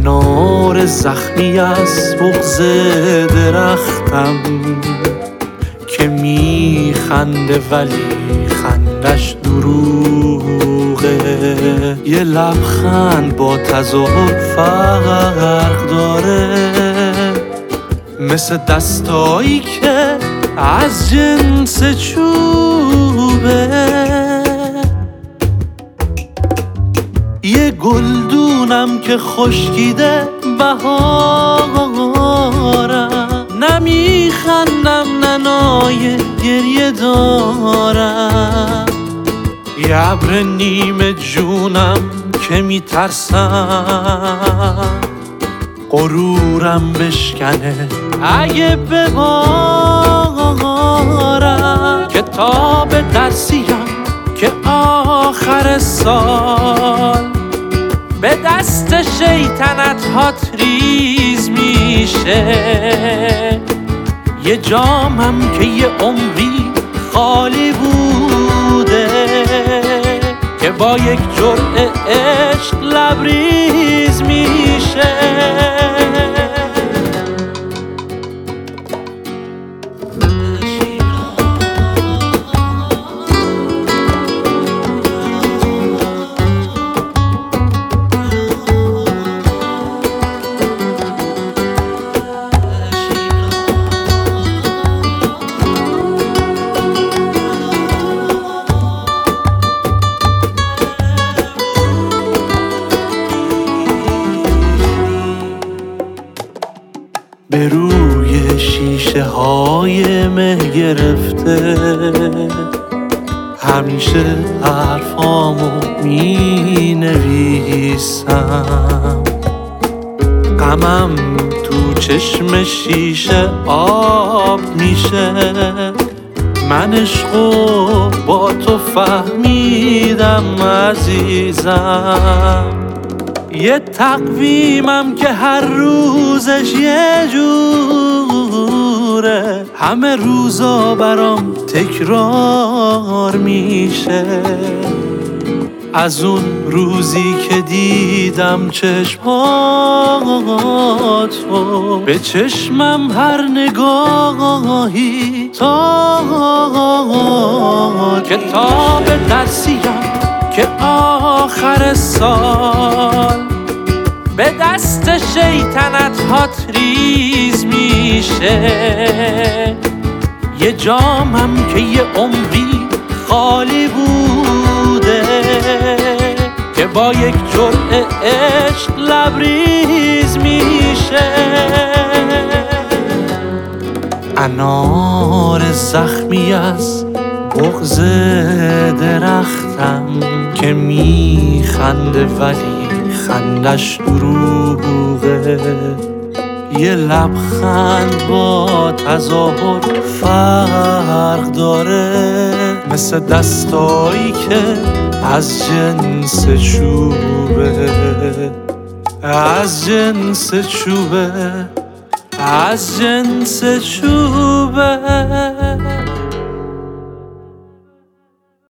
انار زخمی از بغض درختم که میخنده ولی خندش دروغه. یه لبخند با تظاهر فرق داره، مثل دستایی که از جنس چوبه. یه گلدونم که خشکیده بهارم، نمیخندم ننای گریه دارم. یه ابر نیمه جونم که میترسم غرورم بشکنه اگه ببارم. کتاب درسیم که آخر سال به دست شیطنت هات ریز میشه. یه جامم که یه عمری خالی بوده که با یک جرعه عشق لبریز میشه. به روی شیشه های مه گرفته همیشه حرفامو می نویسم. غمم تو چشم شیشه آب میشه. من عشقو با تو فهمیدم عزیزم. یه تقویمم که هر روزش یه جوره، همه روزا برام تکرار میشه. از اون روزی که دیدم چشماتو، به چشمم هر نگاهی تا کتاب درسیم که آخر سال به دست شیطنت هات ریز میشه. یه جامم که یه عمری خالی بوده که با یک جرعه عشق لبریز میشه. انار زخمی از بغض درختم که میخنده ولی خندش دروغه. یه لبخند با تظاهر فرق داره، مثل دستایی که از جنس چوبه. از جنس چوبه، از جنس چوبه.